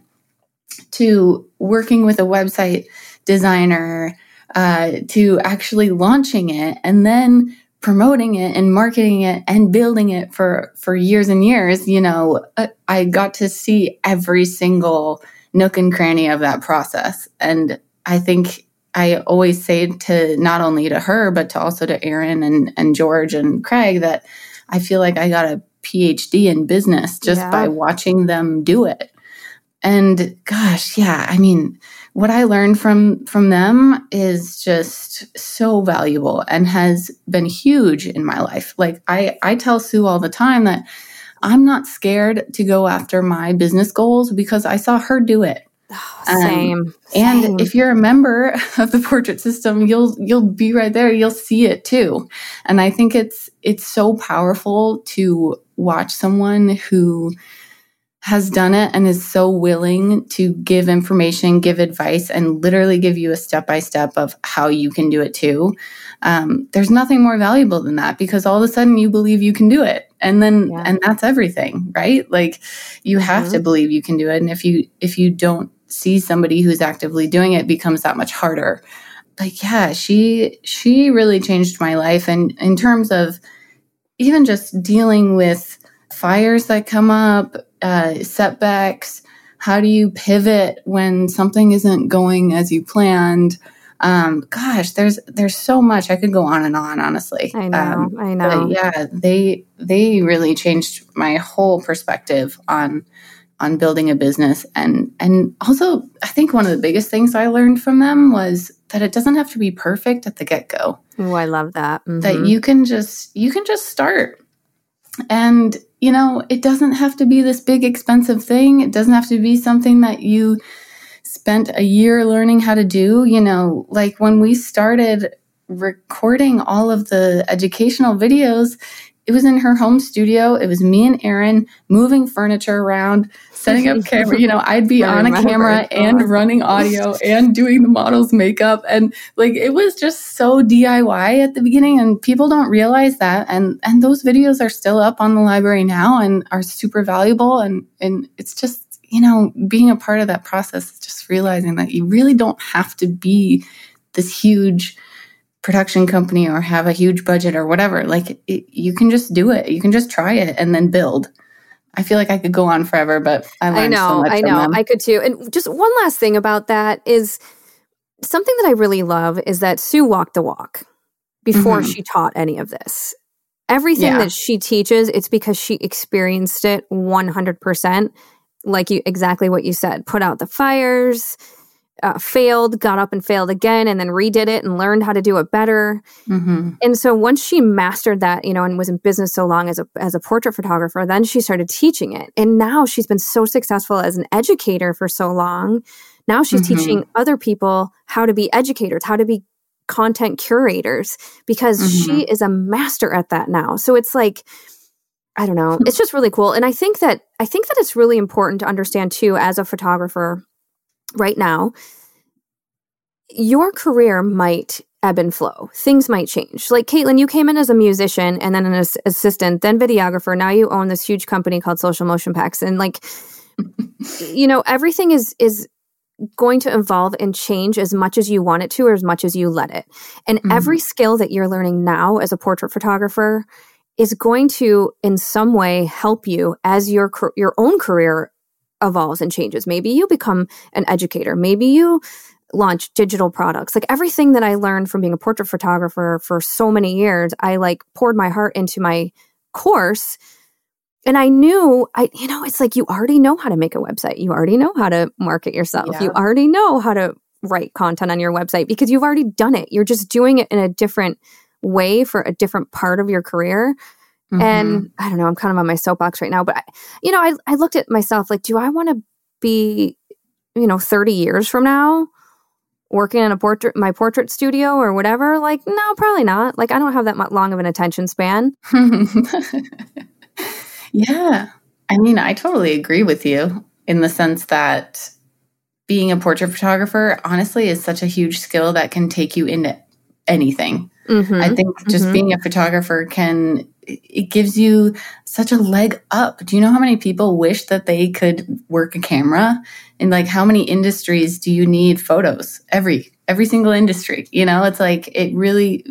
to working with a website designer, uh, to actually launching it and then promoting it and marketing it and building it for, for years and years. You know, I got to see every single nook and cranny of that process. And I think I always say to not only to her, but to also to Aaron and, and George and Craig, that I feel like I got a P H D in business just Yeah. by watching them do it. And gosh, yeah, I mean, what I learned from from them is just so valuable and has been huge in my life. Like, I, I tell Sue all the time that I'm not scared to go after my business goals because I saw her do it. Oh, same. Um, same. And if you're a member of the Portrait System, you'll you'll be right there. You'll see it too. And I think it's it's so powerful to watch someone who has done it and is so willing to give information, give advice, and literally give you a step-by-step of how you can do it too. Um, there's nothing more valuable than that, because all of a sudden you believe you can do it. And then, Yeah. and that's everything, right? Like, you have Mhm. to believe you can do it. And if you, if you don't see somebody who's actively doing it, it becomes that much harder. But yeah, she, she really changed my life. And in terms of even just dealing with fires that come up, uh, setbacks, how do you pivot when something isn't going as you planned? Um, gosh, there's there's so much. I could go on and on, honestly. I know, Um, I know. But yeah, they they really changed my whole perspective on on building a business, and and also I think one of the biggest things I learned from them was that it doesn't have to be perfect at the get-go. Oh, I love that. Mhm. That you can just you can just start. And, you know, it doesn't have to be this big expensive thing. It doesn't have to be something that you spent a year learning how to do. You know, like when we started recording all of the educational videos, it was in her home studio. It was me and Aaron moving furniture around, setting up camera. You know, I'd be I on a remember. camera and running audio and doing the model's makeup. And like, it was just so D I Y at the beginning, and people don't realize that. And, and those videos are still up on the library now and are super valuable. And, and it's just, you know, being a part of that process, just realizing that you really don't have to be this huge production company or have a huge budget or whatever. Like, it, you can just do it. You can just try it and then build. I feel like I could go on forever, but I learned I know, so much I from know. them. I could too. And just one last thing about that is something that I really love is that Sue walked the walk before Mhm. she taught any of this. Everything Yeah. that she teaches, it's because she experienced it one hundred percent. Like you, exactly what you said, put out the fires, uh, failed, got up and failed again, and then redid it and learned how to do it better. Mm-hmm. And so once she mastered that, you know, and was in business so long as a as a portrait photographer, then she started teaching it. And now she's been so successful as an educator for so long. Now she's mm-hmm. teaching other people how to be educators, how to be content curators, because mm-hmm. she is a master at that now. So it's like, I don't know, it's just really cool. And I think that I think that it's really important to understand too, as a photographer right now, your career might ebb and flow. Things might change. Like Caitlin, you came in as a musician and then an as- assistant, then videographer. Now you own this huge company called Social Motion Packs. And like, you know, everything is is going to evolve and change as much as you want it to or as much as you let it. And mm-hmm. every skill that you're learning now as a portrait photographer is going to in some way help you as your your own career evolves and changes. Maybe you become an educator. Maybe you launch digital products. Like everything that I learned from being a portrait photographer for so many years, I like poured my heart into my course. And I knew, I, you know, it's like you already know how to make a website. You already know how to market yourself. Yeah. You already know how to write content on your website because you've already done it. You're just doing it in a different way for a different part of your career. Mm-hmm. And I don't know, I'm kind of on my soapbox right now, but I, you know, I, I looked at myself like, do I want to be, you know, thirty years from now working in a portrait, my portrait studio or whatever? Like, no, probably not. Like, I don't have that much long of an attention span. Yeah. I mean, I totally agree with you in the sense that being a portrait photographer, honestly, is such a huge skill that can take you into anything. Mm-hmm. I think just mm-hmm. being a photographer can, it gives you such a leg up. Do you know how many people wish that they could work a camera? And like, how many industries do you need photos? Every, every single industry, you know, it's like, it really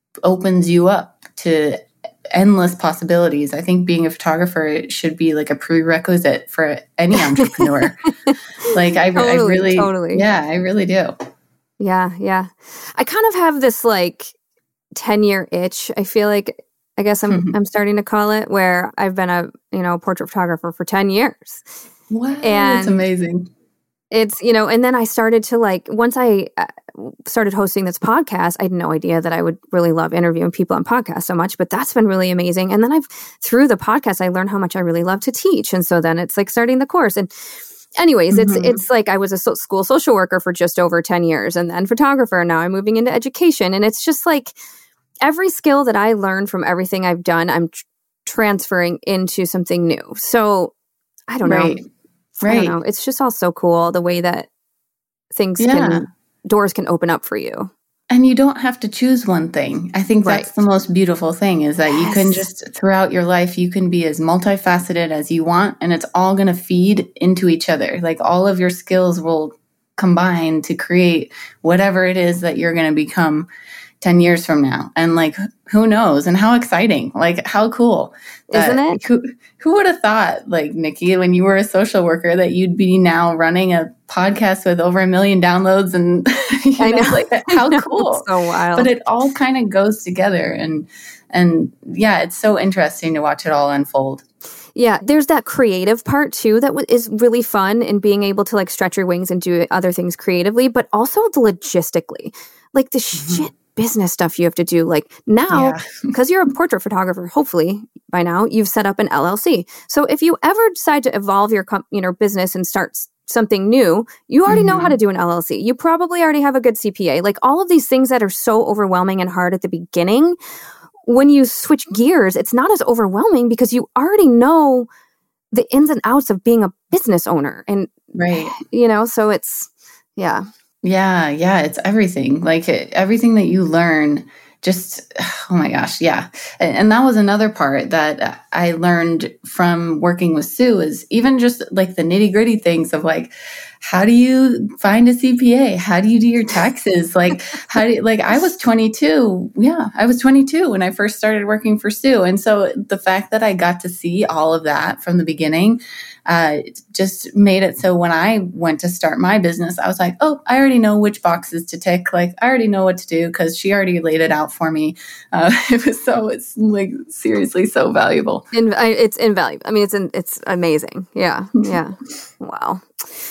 opens you up to endless possibilities. I think being a photographer should be like a prerequisite for any entrepreneur. like I, totally, I really, totally. yeah, I really do. Yeah. Yeah. I kind of have this like ten year itch. I feel like, I guess I'm, mm-hmm. I'm starting to call it, where I've been a, you know, portrait photographer for ten years. Wow. And that's amazing. It's, you know, and then I started to like, once I started hosting this podcast, I had no idea that I would really love interviewing people on podcasts so much, but that's been really amazing. And then I've, through the podcast, I learned how much I really love to teach. And so then it's like starting the course. And anyways, mm-hmm. it's, it's like I was a so- school social worker for just over ten years and then photographer. And now I'm moving into education. And it's just like every skill that I learned from everything I've done, I'm tr- transferring into something new. So I don't right. know. Right. I don't know. It's just all so cool the way that things yeah. can, doors can open up for you. And you don't have to choose one thing. I think that's right. the most beautiful thing is that yes. you can just, throughout your life, you can be as multifaceted as you want, and it's all going to feed into each other. Like all of your skills will combine to create whatever it is that you're going to become ten years from now. And like, who knows? And how exciting, like how cool. Isn't it? Who, who would have thought, like Nikki, when you were a social worker, that you'd be now running a podcast with over a million downloads and you I know, know, like how know, cool. It's so wild. But it all kind of goes together. And, and yeah, it's so interesting to watch it all unfold. Yeah, there's that creative part too that w- is really fun in being able to like stretch your wings and do other things creatively, but also the logistically, like the mm-hmm. shit business stuff you have to do. Like now, because yeah. you're a portrait photographer, hopefully by now you've set up an L L C. So if you ever decide to evolve your com- you know business and start s- something new, you already mm-hmm. know how to do an L L C. You probably already have a good C P A. Like all of these things that are so overwhelming and hard at the beginning, when you switch gears, it's not as overwhelming because you already know the ins and outs of being a business owner. And, right. you know, so it's, yeah. Yeah. Yeah. It's everything. Like it, everything that you learn just, oh my gosh. Yeah. And, and that was another part that I learned from working with Sue is even just like the nitty gritty things of like, how do you find a C P A? How do you do your taxes? Like, how do you, like, I was twenty-two. Yeah. I was twenty-two when I first started working for Sue. And so the fact that I got to see all of that from the beginning, uh, just made it so when I went to start my business, I was like, oh, I already know which boxes to tick. Like, I already know what to do because she already laid it out for me. Uh, it was so, it's like seriously so valuable. In, I, it's invaluable. I mean, it's, in, it's amazing. Yeah. Yeah. Wow.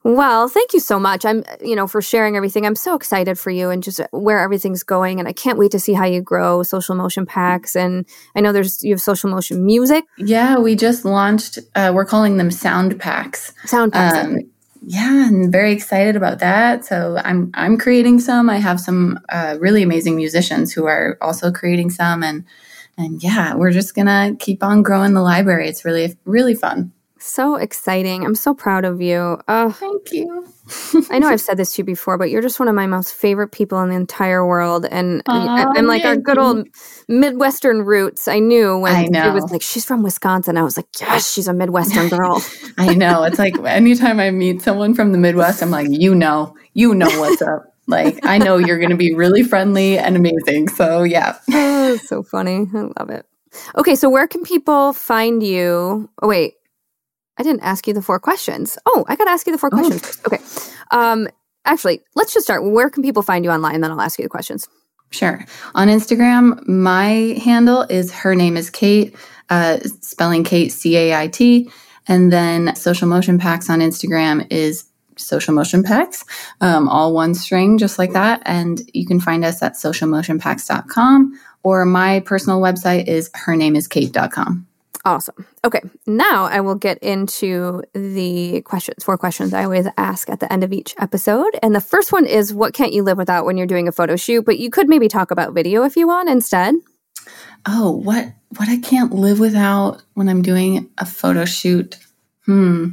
Well, thank you so much. I'm, you know, for sharing everything. I'm so excited for you and just where everything's going. And I can't wait to see how you grow Social Motion Packs. And I know there's, you have Social Motion Music. Yeah, we just launched, uh, we're calling them Sound Packs. Sound Packs. Um, yeah, and very excited about that. So I'm, I'm creating some. I have some uh, really amazing musicians who are also creating some. And, and yeah, we're just going to keep on growing the library. It's really, really fun. So exciting. I'm so proud of you. Oh, thank you. I know I've said this to you before, but you're just one of my most favorite people in the entire world. And Aww, I'm like our good you. old Midwestern roots. I knew when I know. it was like, she's from Wisconsin. I was like, yes, she's a Midwestern girl. I know. It's like anytime I meet someone from the Midwest, I'm like, you know, you know what's up. Like, I know you're going to be really friendly and amazing. So yeah. Oh, so funny. I love it. Okay. So where can people find you? Oh, wait. I didn't ask you the four questions. Oh, I got to ask you the four oh. questions first. Okay. Um, actually, let's just start. Where can people find you online? And then I'll ask you the questions. Sure. On Instagram, my handle is Her Name is Kate, uh, spelling Kate, C A I T. And then Social Motion Packs on Instagram is Social Motion Packs, um, all one string, just like that. And you can find us at social motion packs dot com, or my personal website is her name is kate dot com. Awesome. Okay. Now I will get into the questions, four questions I always ask at the end of each episode. And the first one is, what can't you live without when you're doing a photo shoot? But you could maybe talk about video if you want instead. Oh, what, what I can't live without when I'm doing a photo shoot? Hmm.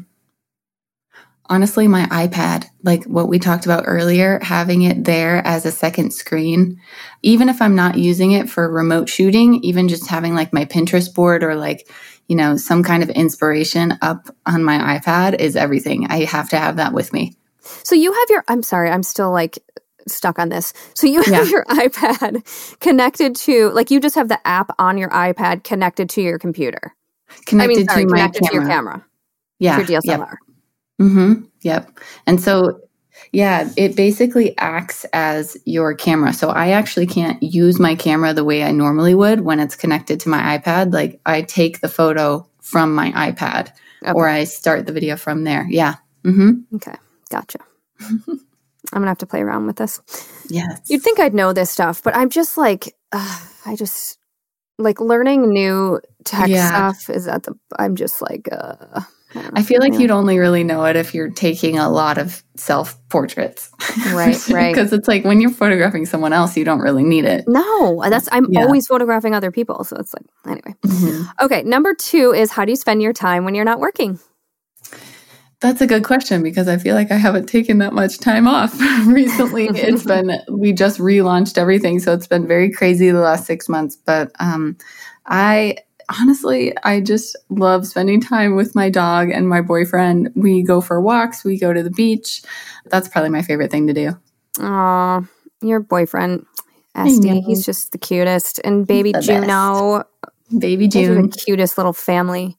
Honestly, my iPad, like what we talked about earlier, having it there as a second screen, even if I'm not using it for remote shooting, even just having like my Pinterest board or like, you know, some kind of inspiration up on my iPad is everything. I have to have that with me. So you have your, I'm sorry, I'm still like stuck on this. So you have yeah. your iPad connected to, like you just have the app on your iPad connected to your computer. Connected I mean, sorry, to my connected camera. to your camera. Yeah. To your D S L R. Yep. Mm-hmm. Yep. And so, yeah, it basically acts as your camera. So I actually can't use my camera the way I normally would when it's connected to my iPad. Like I take the photo from my iPad okay. or I start the video from there. Yeah. Mm-hmm. Okay. Gotcha. I'm going to have to play around with this. Yes. You'd think I'd know this stuff, but I'm just like, uh, I just like learning new tech yeah. stuff is at the, I'm just like, uh, I, I feel like yeah. you'd only really know it if you're taking a lot of self-portraits. Right, right. Because it's like when you're photographing someone else, you don't really need it. No, that's I'm yeah. always photographing other people. So it's like, anyway. Mm-hmm. Okay, number two is, how do you spend your time when you're not working? That's a good question because I feel like I haven't taken that much time off recently. It's been, we just relaunched everything. So it's been very crazy the last six months. But um, I... Honestly, I just love spending time with my dog and my boyfriend. We go for walks. We go to the beach. That's probably my favorite thing to do. Aw, your boyfriend, Esty, he's just the cutest. And baby the Juno. Best. Baby June. The cutest little family.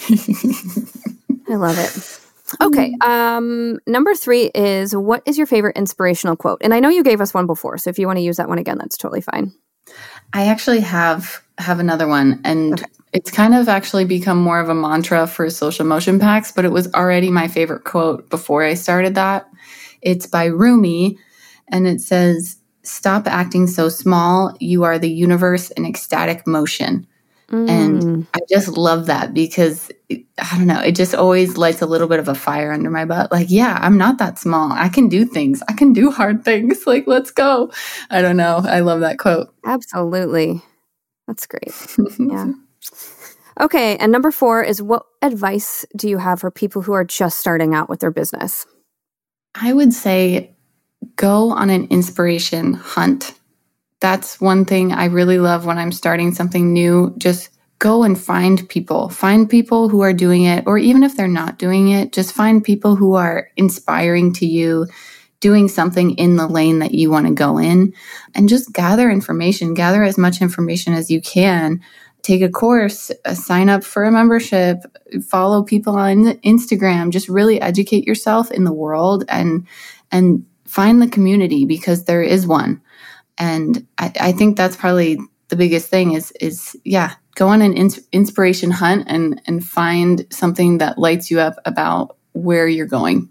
I love it. Okay. Um, number three is, what is your favorite inspirational quote? And I know you gave us one before, so if you want to use that one again, that's totally fine. I actually have have another one, and okay. it's kind of actually become more of a mantra for Social Motion Packs, but it was already my favorite quote before I started that. It's by Rumi, and it says, "Stop acting so small. You are the universe in ecstatic motion." Mm. And I just love that because, I don't know, it just always lights a little bit of a fire under my butt. Like, yeah, I'm not that small. I can do things. I can do hard things. Like, let's go. I don't know. I love that quote. Absolutely. That's great. Yeah. Okay. And number four is, what advice do you have for people who are just starting out with their business? I would say go on an inspiration hunt. That's one thing I really love when I'm starting something new. Just go and find people. Find people who are doing it, or even if they're not doing it, just find people who are inspiring to you, doing something in the lane that you want to go in, and just gather information. Gather as much information as you can. Take a course, uh, sign up for a membership, follow people on Instagram. Just really educate yourself in the world and and find the community, because there is one. And I, I think that's probably the biggest thing is, is yeah, go on an ins- inspiration hunt and, and find something that lights you up about where you're going.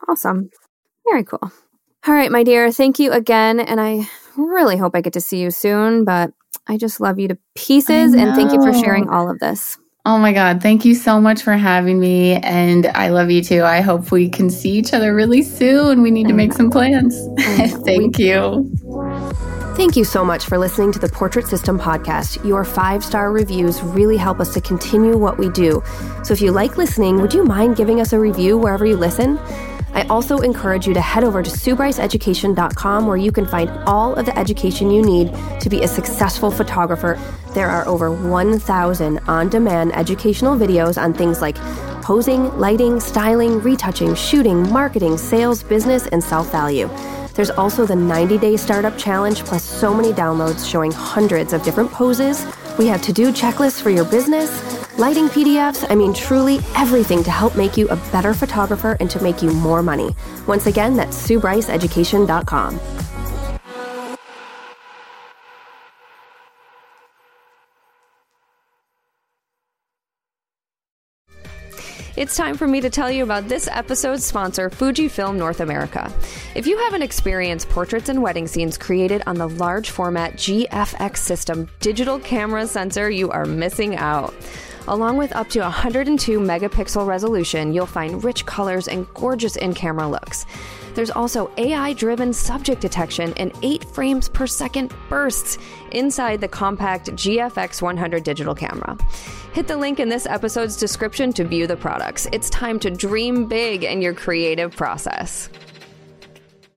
Awesome. Very cool. All right, my dear, thank you again. And I really hope I get to see you soon, but I just love you to pieces. And thank you for sharing all of this. Oh my God. Thank you so much for having me. And I love you too. I hope we can see each other really soon. We need to make some plans. Thank we- you. Thank you so much for listening to the Portrait System podcast. Your five-star reviews really help us to continue what we do. So if you like listening, would you mind giving us a review wherever you listen? I also encourage you to head over to sue bryce education dot com where you can find all of the education you need to be a successful photographer. There are over one thousand on-demand educational videos on things like posing, lighting, styling, retouching, shooting, marketing, sales, business, and self-value. There's also the ninety-day startup challenge, plus so many downloads showing hundreds of different poses. We have to-do checklists for your business, lighting P D Fs, I mean, truly everything to help make you a better photographer and to make you more money. Once again, that's sue bryce education dot com. It's time for me to tell you about this episode's sponsor, Fujifilm North America. If you haven't experienced portraits and wedding scenes created on the large format G F X system digital camera sensor, you are missing out. Along with up to one hundred two megapixel resolution, you'll find rich colors and gorgeous in-camera looks. There's also A I-driven subject detection and eight frames per second bursts inside the compact G F X one hundred digital camera. Hit the link in this episode's description to view the products. It's time to dream big in your creative process.